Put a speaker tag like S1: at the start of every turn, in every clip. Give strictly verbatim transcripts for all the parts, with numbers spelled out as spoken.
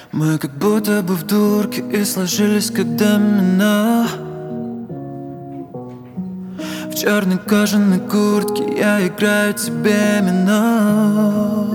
S1: Мы как будто бы в дурке и сложились как домино. В черной кожаной куртке я играю тебе минор.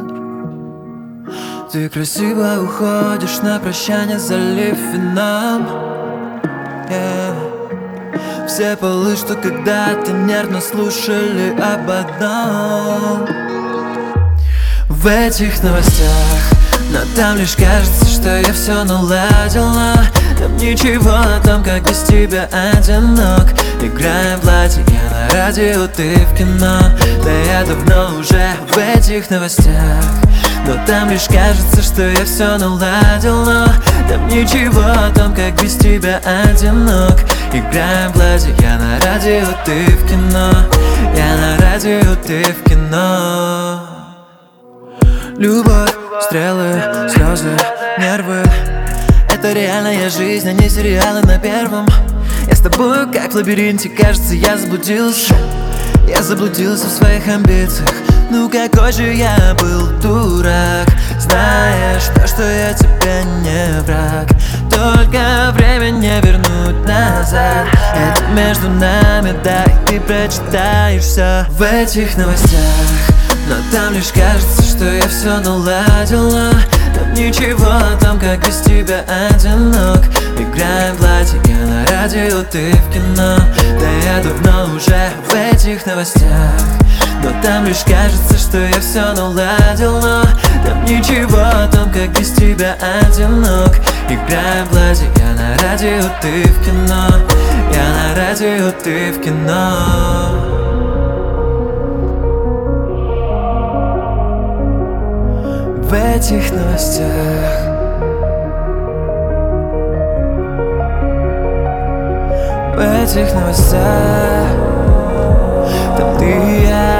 S1: Ты красиво уходишь на прощание, залив вином, yeah. Все полы, что когда-то нервно слушали об одном. В этих новостях, но там лишь кажется, что я все наладил, но там ничего о том, как без тебя одинок. Играем в платье, я на радио, ты в кино. Да я давно уже в этих новостях, но там лишь кажется, что я все наладил, но там ничего о том, как без тебя одинок. Играем в платье, я на радио, ты в кино. Я на радио, ты в кино. Любовь, стрелы, слезы, нервы — это реальная жизнь, а не сериалы на Первом. Я с тобой как в лабиринте, кажется, я заблудился. Я заблудился в своих амбициях. Ну какой же я был дурак. Знаешь, то, что я тебе не враг, только время не вернуть назад. Это между нами, да, и ты прочитаешь все в этих новостях. Но там лишь кажется, что я все наладил, но там ничего о том, как без тебя одинок. Играем в платье, я на радио, ты в кино. Да я давно уже в этих новостях, но там лишь кажется, что я все наладил, но там ничего о том, как без тебя одинок. Играем в платье, я на радио, ты в кино. Я на радио, ты в кино. В этих новостях, в этих новостях, там ты и я,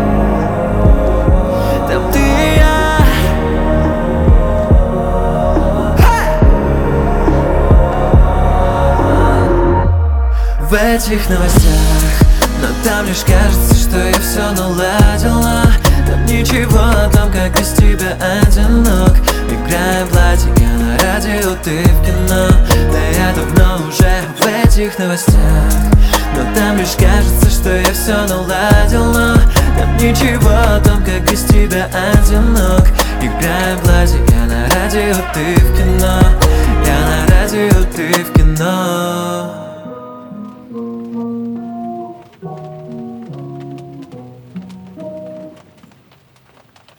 S1: там ты и я. В этих новостях, но там лишь кажется, что я все наладил, но там ничего о том, как без тебя одинок. Играем в платье, я на радио, ты в кино. Да я давно уже в этих новостях, но там лишь кажется, что я все наладил, но там ничего о том, как без тебя одинок. Играем в платье, я на радио, ты в кино. Я на радио, ты в кино.